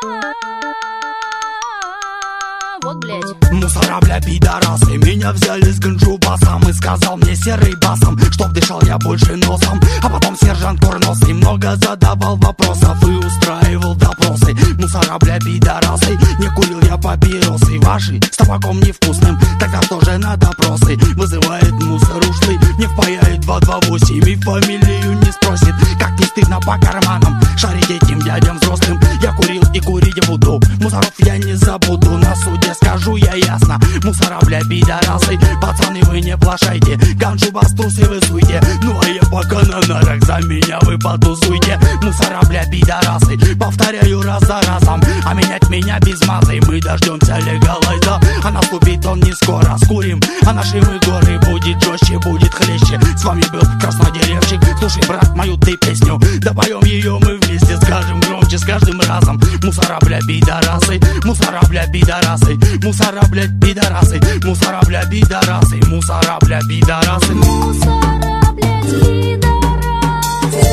Вот, блядь. Мусора, бля, пидорасы, меня взяли с ганджубасом и сказал мне серый басом, чтоб дышал я больше носом. А потом сержант курносый много задавал вопросов и устраивал допросы. Мусора, бля, пидорасы, не курил я папиросы ваши с табаком невкусным, тогда тоже на допросы. Вызывает мусор ушлый, не впаяет 228 и фамилию не спросит. Как не стыдно по карманам шарить этим дядям взрослым. Я курил и курить буду, мусоров я не забуду. На суде скажу я ясно, мусора, бля, пидорасы. Пацаны, вы не плашайте, ганджубас трусы вы суйте. Ну а я пока на нарах, за меня вы потусуйте. Мусора, бля, пидорасы, повторяю раз за разом. А менять меня без мазы мы дождемся легалайза. А наступит он не скоро, скурим, а наши мы горы. Будет жестче, будет хлеще. С вами был Краснодеревщик. Слушай, брат, мою ты песню, да поем ее мы вместе, скажем громче с каждым разом. Мусора, бля, пидорасы, мусора, бля, пидорасы, мусора, блядь, пидорасы, мусора, бля, пидорасы, мусора, бля, пидорасы. Мусора, блядь, пидорасы.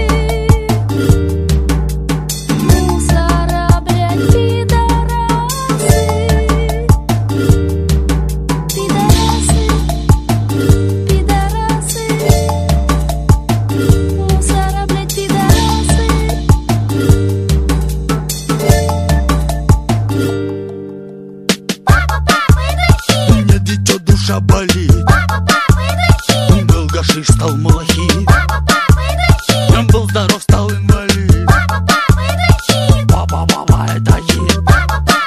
Мусора, блядь, пидорасы. Пидорасы, пидорасы. Мусора, блядь, пидорасы. Мне дитё душа болит. Был гашиш, стал малахит. Был здоров, стал инвалид. Папа, папа, это хит.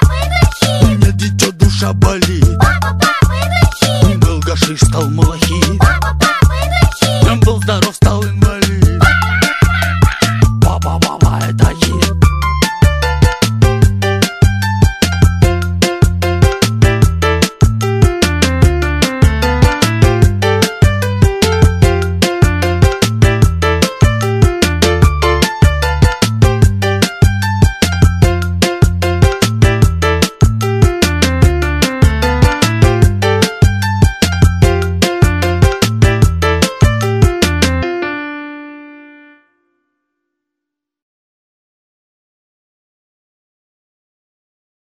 Мне дитё душа болит. Был гашиш, стал малахит.